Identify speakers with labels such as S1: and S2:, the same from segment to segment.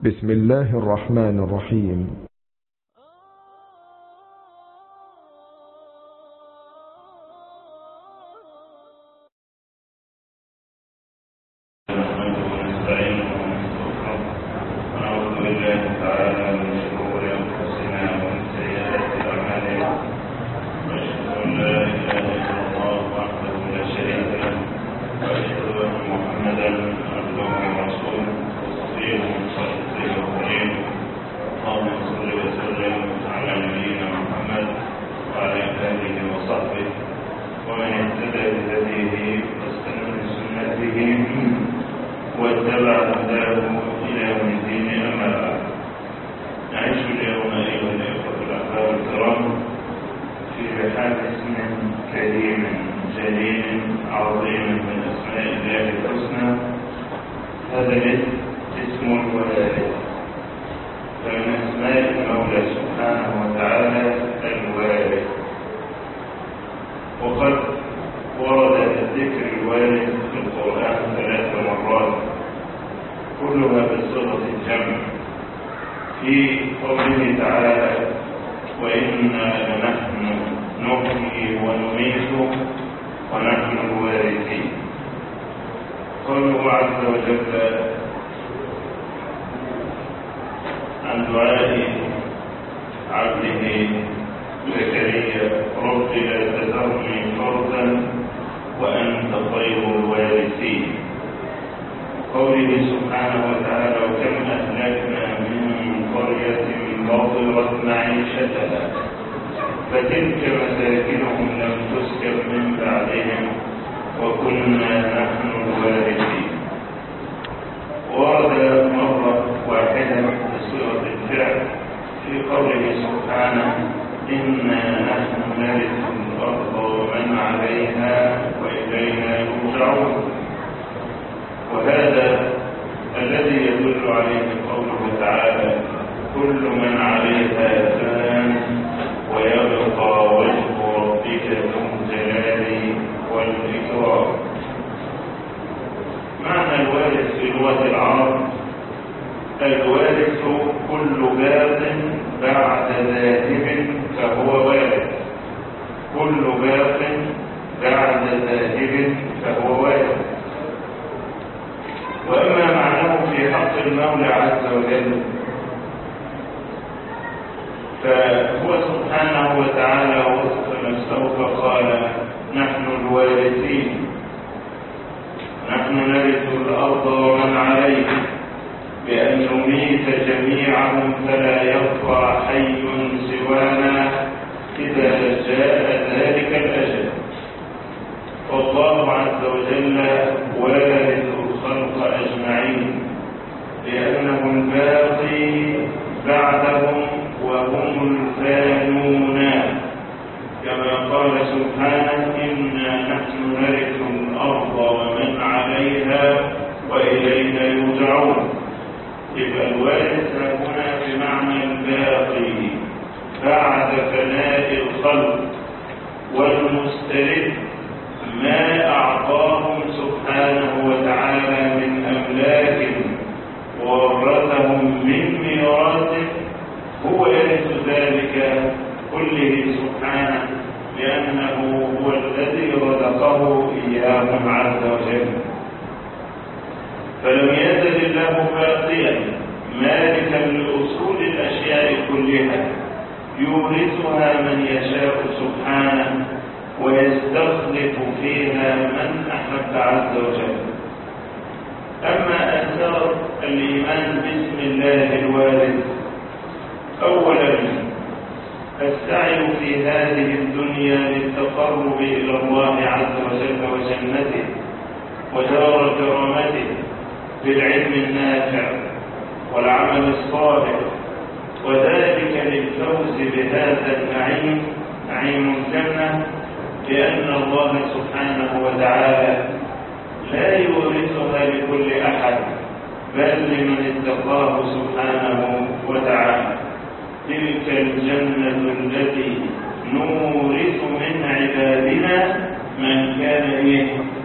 S1: بسم الله الرحمن الرحيم.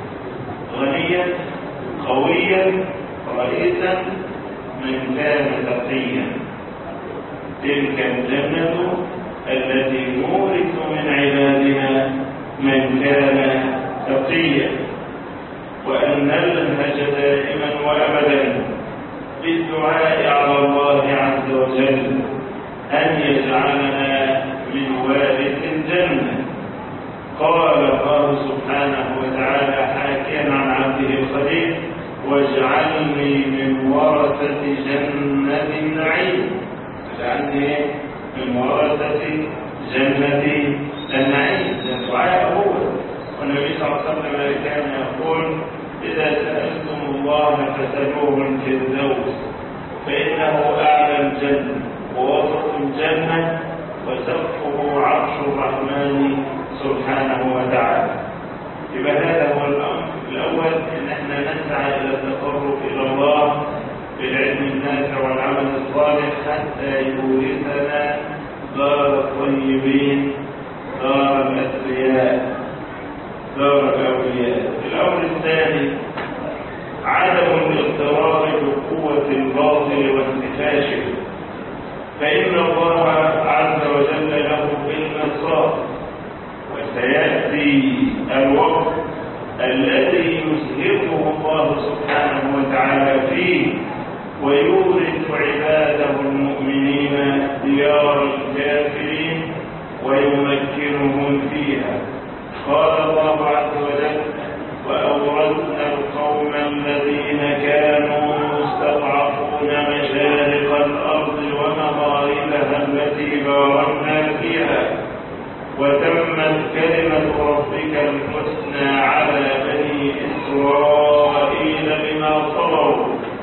S2: غنيا قويا رئيسا من كان تلك الجنة التي نورث من عبادنا من كان تقيا. وأن نلهج دائما وأبدا بالدعاء على الله عز وجل أن يجعلنا من وارث الجنة. قال الله سبحانه وتعالى حاكيا عن عبده الخليل: واجعلني من ورثة جنة النعيم. اجعلني من ورثة جنة النعيم. الدعاء هو، والنبي صلى الله عليه وسلم كان يقول: إذا سألتم الله فسألوه الفردوس فإنه أعلى الجنة ووسط الجنة وسقفه عرش الرحمن سبحانه وتعالى. يبقى هذا هو الأمر الأول، إن احنا نسعى إلى التقرب إلى الله بالعلم النافع والعمل الصالح حتى يورثنا دار الطيبين، دار الأثرياء، دار الأولياء. الأمر الثاني عدم الاضطرار بقوة الباطل وانتفاشه، فإن الله عز وجل له بالمرصاد، وسيأتي الوقت الذي يزهره الله سبحانه وتعالى فيه ويورث عباده المؤمنين ديار الكافرين ويمكنهم فيها. قال الله عز وجل: وأورثنا القوم الذين كانوا مستضعفون مشارق الأرض ومغاربها التي باركنا فيها وتمت كلمة ربك الحسنى على بني إسرائيل بما صبروا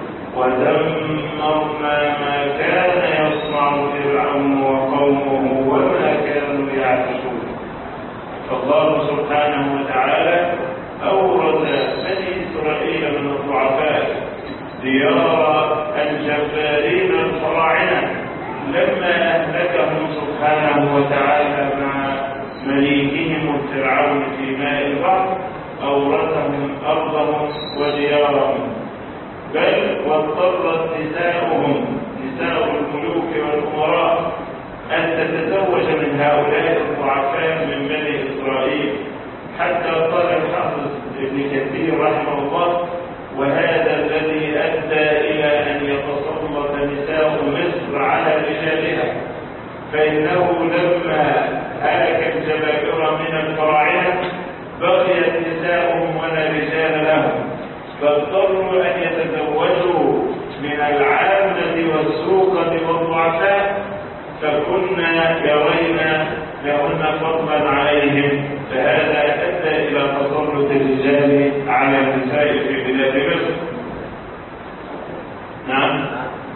S2: ودمرنا ما كان يصنع فرعون وقومه وما كانوا يعرشون. فالله سبحانه وتعالى أورث بني إسرائيل من الضعفاء ديار الجبارين الفراعنة لما أهلكهم سبحانه وتعالى مع مليكهم فرعون في ماء البحر، أورثهم أرضهم وديارهم، بل واضطرت نساؤهم، نساء الملوك والأمراء، أن تتزوج من هؤلاء الضعفاء من بني إسرائيل، حتى قال الحافظ ابن كثير رحمه الله: وهذا الذي أدى إلى أن يتسلط نساء مصر على رجالها، فإنه لما هلك الجبابرة من الفراعنة بقيت نساؤهم ولا رجال لهم، فاضطروا أن يتزوجوا من العامة والسوقة والضعفاء، فكنا يرينا لهن فضلا عليهم، فهذا أدى إلى تسلط الرجال على النساء في بلاد مصر. نعم،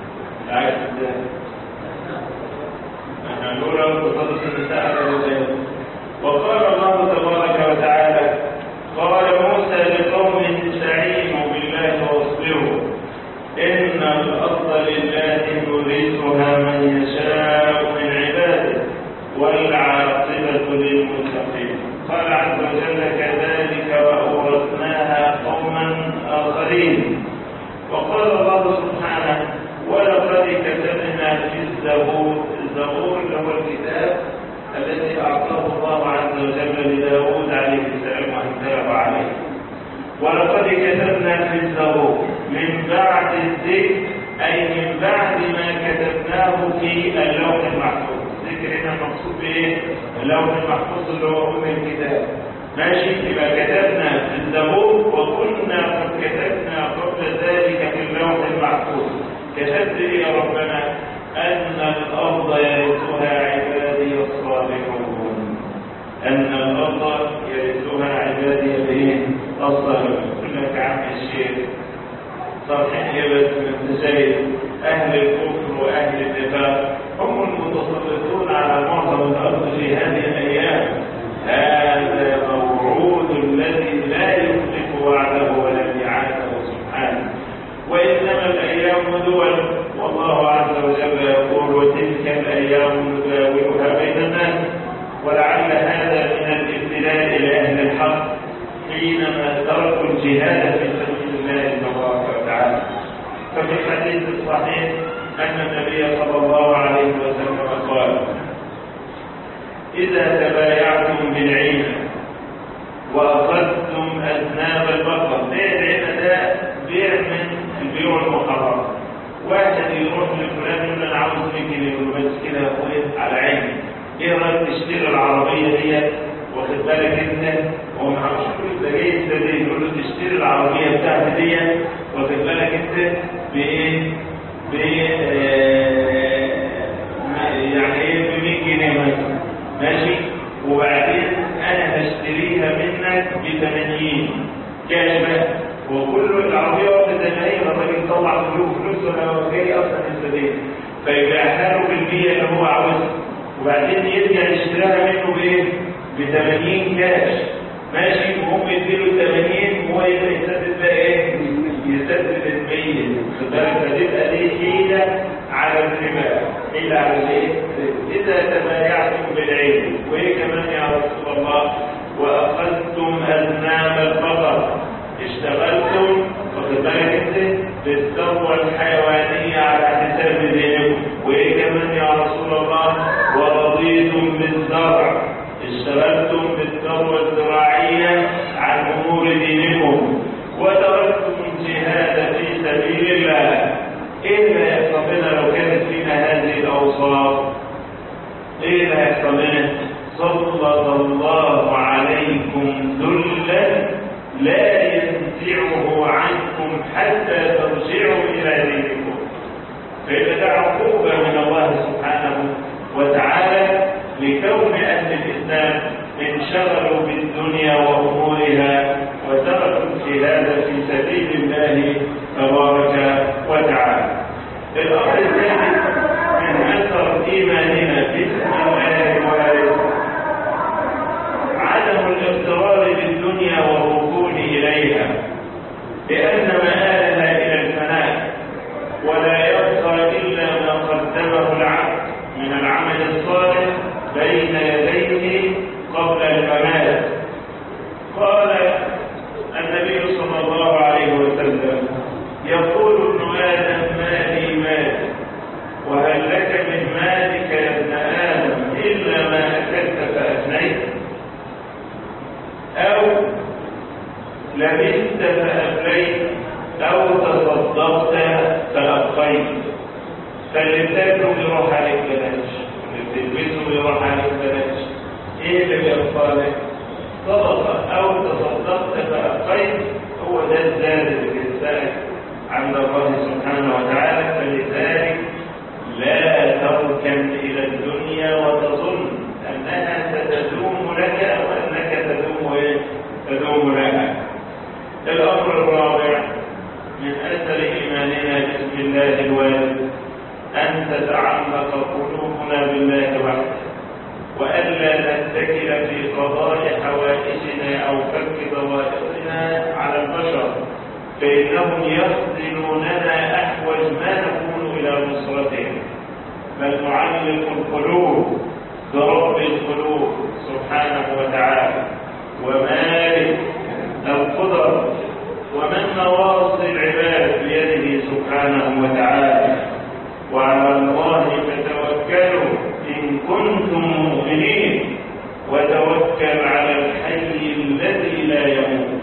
S2: نحن نقول تسلط النساء على الرجال. وقال الله تبارك وتعالى: قال موسى لقومه: استعينوا بالله واصبروا إن الأرض لله يورثها من يشاء من عباده والعاقبة للمتقين. قال عز وجل: كذلك وأورثناها قوما آخرين. وقال الله سبحانه: ولقد كتبنا في الزبور، الزبور هو الكتاب الذي أعطاه الله عز وجل لداود عليه السلام وأنزله عليه. ولقد كتبنا في الزبور من بعد الذكر، أي من بعد ما كتبناه في اللوح المحفوظ. الذكر هنا المقصود بإيه؟ اللوح المحفوظ اللي هو أم الكتاب. ماشي، يبقى كتبنا في الزبور وكنا قد كتبنا قبل ذلك في اللوح المحفوظ. كتبت إيه يا ربنا؟ أن الأرض يرثها عبادي الصالحون. أن الأرض يرثها عبادي الصالحون. كل لك عم الشيخ صالحين يبت من تسيد أهل الكفر وأهل النفاق هم المتسلطون على معظم الأرض في هذه الأيام. هذا موعود الذي لا يخلف وعده ولا ميعاده سبحانه. وإنما الأيام دول، والله عز وجل يقول: وتلك الأيام نداولها بين الناس. ولعل هذا من الابتلاء لأهل الحق حينما تركوا الجهاد في سبيل الله تبارك وتعالى. ففي الحديث الصحيح أن النبي صلى الله عليه وسلم إذا تبايعتم بالعين وأخذتم أذناب البقر. ده بيع من البيوع المحرم. واحد يروح لفلان يقول أنا عاوز 100 جنيه، يقول له بس كده يا أخويا على عيني، إيه رأيك تشتري العربية دي؟ واخد بالك أنت؟ هو ما عرفش يقول ده جاي يستدين، يقول له تشتري العربية بتاعتي دي، واخد بالك أنت بإيه؟ يعني ايه ب 100 جنيه مثلا، ماشي؟ وبعدين انا هشتريها منك ب 80 كاش بقى، وكل العربيه واخده زي ما هي، الراجل طلع فلوس ولا جاي اصلا يستدين، فيبيعها له بالمية اللي هو عاوزها، وبعدين يرجع يشتريها منه بايه؟ ب 80 كاش، ماشي؟ وهم يديله 80 وهو يبقى يسدد بقى ايه؟ يسدد ال 100. خد بالك، فتبقى دي حيله على الربا، حيله على الايه؟ اذا تبايعتم بالعين. وايه كمان يا رسول الله؟ واخذتم اذناب البقر، اشتغلتم واخد بالك انت بالثروه الحيوانيه على حساب دينكم. وايه كمان يا رسول الله؟ ورضيتم بالزرع، اشتغلتم بالثروه الزراعيه عن امور دينكم. وتركتم الجهاد في سبيل الله. ايه اللي هيحصل لنا لو كانت فينا هذه الاوصاف؟ ايه اللي هيحصل لنا؟ سلط الله عليكم ذلا لا ينزعه عنكم حتى ترجعوا الى دينكم. فإن ده عقوبة من الله سبحانه وتعالى لكون أهل الإسلام انشغلوا بالدنيا وأمورها وتركوا الجهاد في سبيل الله تبارك وتعالى. الأمر الثاني من أثر إيماننا باسم الله الوارث عدم الاغترار بالدنيا والركون إليها، لأن مآلها إلى الفناء، ولا يبقى إلا ما قدمه العبد من العمل الصالح بين يديه قبل الممات. قال النبي صلى الله عليه وسلم: يقول ابن آدم مالي مالي، وهل لك من مالك يا ابن آدم إلا ما أكلت فأفنيت، أو لبست فأفليت، أو تصدقت فأبقيت. فاللي بتاكله بيروح عليك بلاش، اللي بتلبسه بيروح عليك بلاش. ايه اللي بيبقى لك؟ صدقه او تصدقت فابقيت، هو ده الزاد اللي بيسالك عند الله سبحانه وتعالى. فلذلك لا تركن الى الدنيا وتظن انها ستدوم لك او انك تدوم لها. الامر الرابع من اثر ايماننا باسم الله الوارث أن تتعلق قلوبنا بالله وحده، وألا نتكل في قضاء حوائجنا أو فك ضوائقنا على البشر، فإنهم يخذلوننا أحوج ما نكون إلى نصرتهم، بل نعلق القلوب برب القلوب سبحانه وتعالى ومالك القدر ومن نواصي العباد بيده سبحانه وتعالى. وعلى الله فتوكلوا إن كنتم مؤمنين، وتوكل على الحي الذي لا يموت.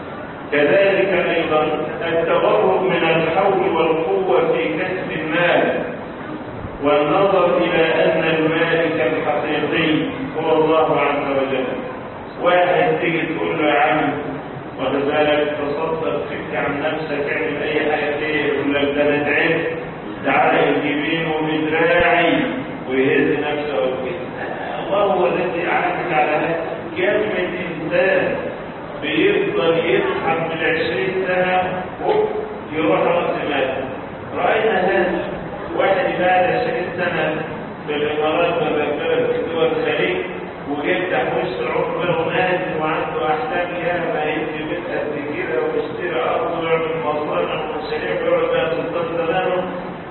S2: كذلك أيضا التغرب من الحول والقوة في كسب المال، والنظر إلى أن المالك الحقيقي هو الله عز وجل. واحد تيجي تقول له يا عم واخد بالك تصدق فك عن نفسك اعمل أي حاجة فيه، يقول لك ده أنا تعبت، تعالى يجيبينه بدراعي ويهز نفسه وكده. الله هو الذي أعانك على هذا. كم من إنسان بيفضل يضحك من 20 سنة يروح رأس ماله. رأينا هذا واحد بعد 20 سنة في الإمارات وبالبلد في دول الخليج، ويفتح وش العقبة ونازل وعنده أحلام ياما يجي بيت قد كده ويشتري أرض ويعمل مصانع ومشاريع ويقعد بقى سلطان زمانه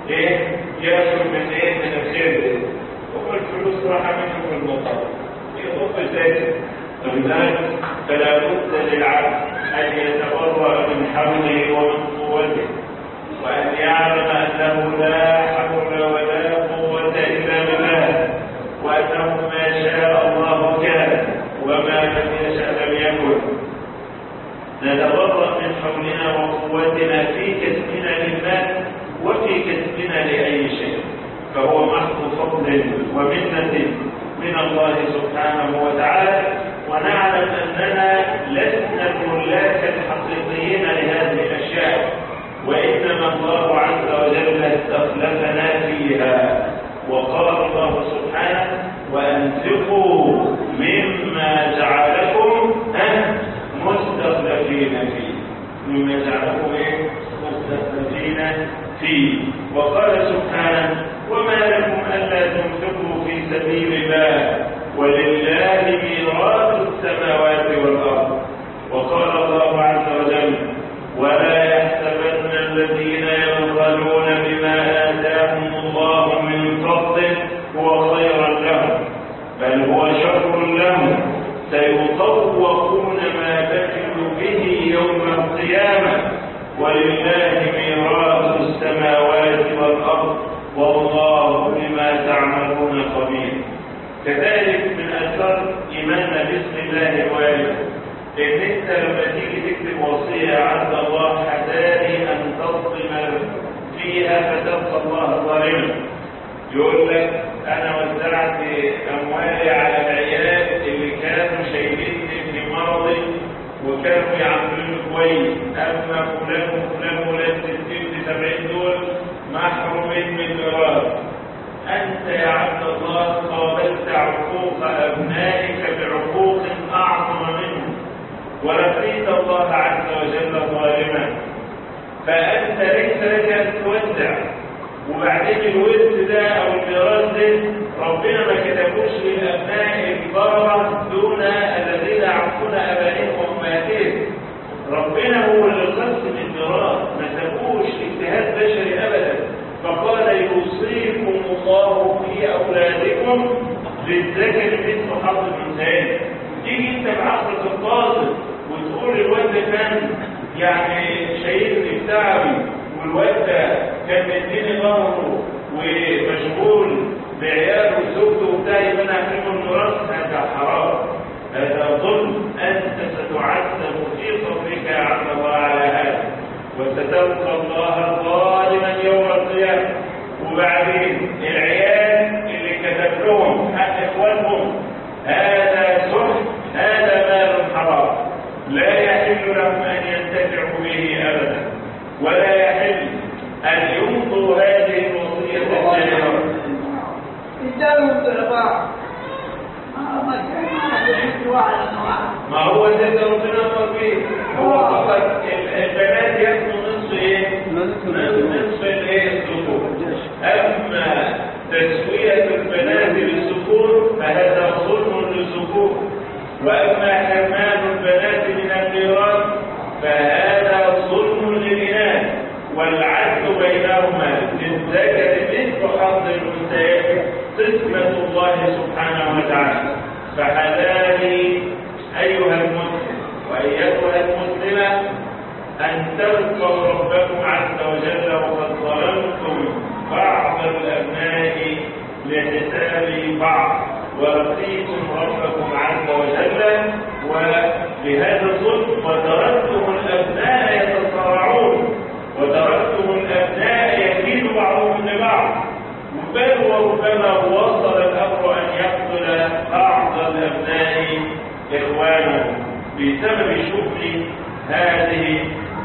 S2: ياكل من الخير ده، والفلوس راح منه في المطار يضخ ساكت. فلذلك فلا بد للعبد ان يتبرأ من حوله ومن قوته، وان يعلم انه لا حول ولا قوة الا بالله، وانه ما شاء ومنة من الله سبحانه وتعالى، ونعلم أننا لسنا الملاك الحقيقيين لهذه الأشياء، وإنما الله عز وجل استخلفنا فيها. وقال الله سبحانه: وأنفقوا مما جعلكم مستخلفين فيه. مما جعلكم مستخلفين فيه. وقال سبحانه: وما لكم ألا تنفقوا في سبيل الله ولله ميراث السماوات والأرض. وقال الله عز وجل: ولا يحسبن الذين يبخلون بما آتاهم الله من فضله هو خيرا لهم، بل هو شر لهم، سيطوقون ما بخلوا به يوم القيامة، ولله ميراث السماوات والأرض والله بما تعملون خبير. كذلك من أثر إيماننا باسم الله الوارد إن أنت لما تيجي تكتب وصية عند الله حذاري أن تظلم فيها فتلقى الله ظالما. يقول لك: أنا وزعت أموالي على العيال اللي كانوا شايليني في مرضي وكانوا يعملوني كويس، أما فلان وفلان ولاد 60-70 دول محرومين من الميراث. أنت يا عبد الله قابلت عقوق أبنائك بعقوق أعظم منه، ولقيت الله عز وجل ظالما، فأنت ليس لك أن توزع. وبعدين الورث ده أو الميراث ده ربنا ما كتبوش للأبناء البررة دون الذين يعرفون آبائهم وأمهاتهم. ربنا هو اللي قسم الميراث، ما سابوش اجتهاد بشري أبدا. فقال: يوصيكم الله في أولادكم للذكر مثل حظ الأنثيين. تيجي أنت بعقلك الطازج وتقول الواد ده كان يعني شايلني بتعبي، والواد ده كان مديني ظهره ومشغول بعياله وزوجته وبتاع، يبقى انا هكرمه الميراث. هذا حرام، هذا ظلم. انت ستعذب في صبرك يا عبد الله على هذا، وستلقى الله ظالما يوم القيامه. وبعدين العيال اللي كتب لهم حق اخوانهم هذا سحت، هذا مال حرام، لا يحل لهم ان ينتفعوا به ابدا، ولا يحل ان يمضوا هذه الوصيه الجاهره. ما هو ده ربنا امر به. هو فقط البنات ياخذوا نصف نصف الذكور. اما تسويه البنات بالذكور فهذا ظلم للذكور، واما حرمان البنات من الميراث فهذا ظلم للإناث، والعدل بينهما للذكر مثل حظ الأنثيين قسمة الله سبحانه وتعالى. فحذاري أيها المسلم وأيتها المسلمة أن تلقوا ربكم عز وجل وقد ظلمتم بعض الأبناء لحساب بعض، ولقيتم ربكم عز وجل وبهذا الظلم، وتركتم الأبناء يتصارعون، وتركتم الأبناء يكيد بعضهم لبعض، بل وربما وصل الأمر أن يقتل بعض الأبناء إخوانهم بسبب شؤم هذه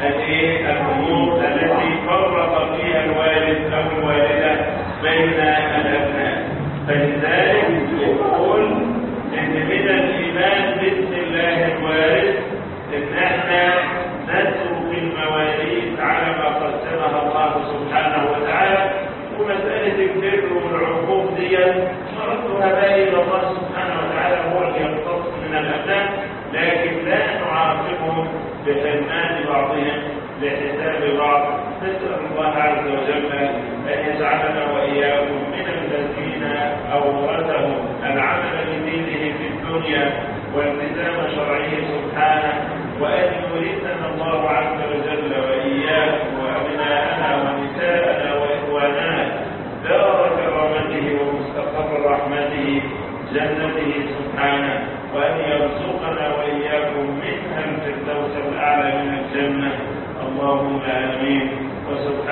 S2: الأمور التي فرق فيها الوالد أو الوالدة بين الأبناء. فلذلك يقول إن من الإيمان باسم الله الوارث إن احنا نترك المواريث على ما قسمها الله سبحانه وتعالى. ومسألة البر والعقوق دي نردها بقى إلى الله سبحانه وتعالى، هو اللي يختص من الأبناء، لكن لا نعاقبهم بحرمان بعضهم لحساب بعض. نسأل الله عز وجل أن يجعلنا وإياكم من الذين أورثهم العمل بدينه في الدنيا والتزام شرعه سبحانه، وأن يورثنا الله عز وجل وإياكم وأبناءنا ونساءنا وإخواننا دار كرامته ومستقر رحمته جنته سبحانه، وأن يرزقنا وإياكم منها الفردوس الأعلى من الجنة. اللهم آمين.